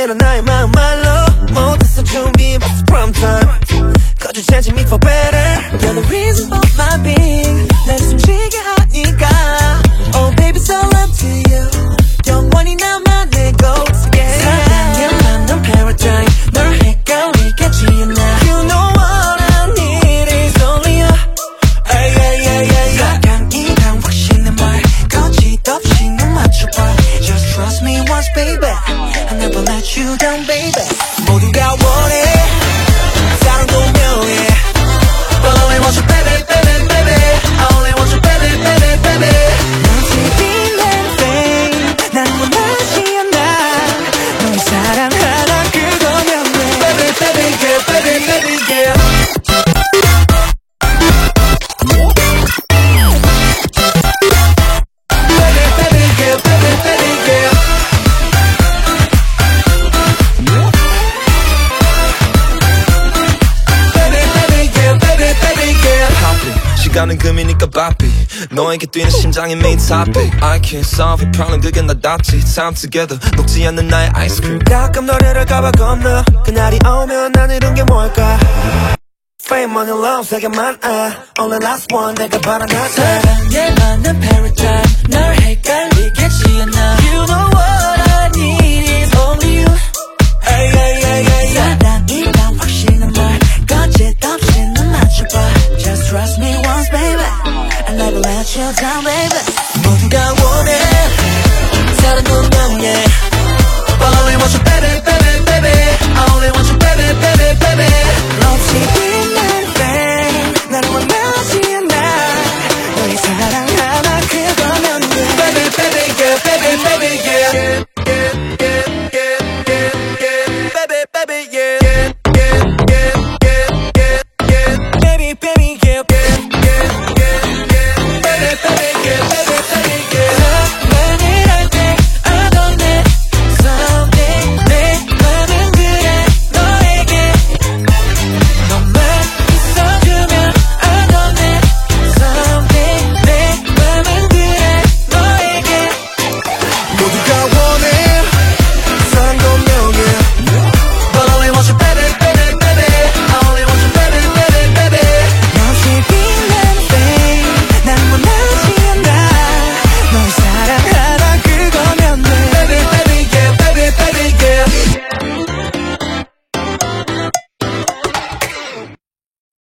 대로 나의 마음 말로 못했어 준비 prime time Cause you changing me for better You're the reason for my being 날 숨쉬게 하니까 Oh baby so up to you 영원히 나만의 ghost yeah 사랑에 난 paradigm 널 헷갈리겠지 않아 You know what I need is only you Ay, ay, ay, ay, ay. 사랑이란 확신의 말 거짓 없이 넌 맞춰봐 Just trust me once baby I'll never let you down baby 모두가 원해 사랑도 명예 But I only want you baby baby baby I only want you baby baby baby 넌 TV fame 난 원하지 않아 널 사랑하라 그거면 돼 Baby baby girl baby baby girl 시간은 금이니까 바삐 너에게 뛰는 심장이 main topic I can't solve it problem 그게 나답지 Time together 녹지 않는 나의 아이스크림 가끔 노래를 가봐 겁나 그날이 오면 난 이룬 게 뭘까 Fame, money, love 세개 많아 Only last one 내가 바라는 사랑에 맞는 paradigm 널 헷갈리겠지 않아 You know what I need is only you Ay, ay,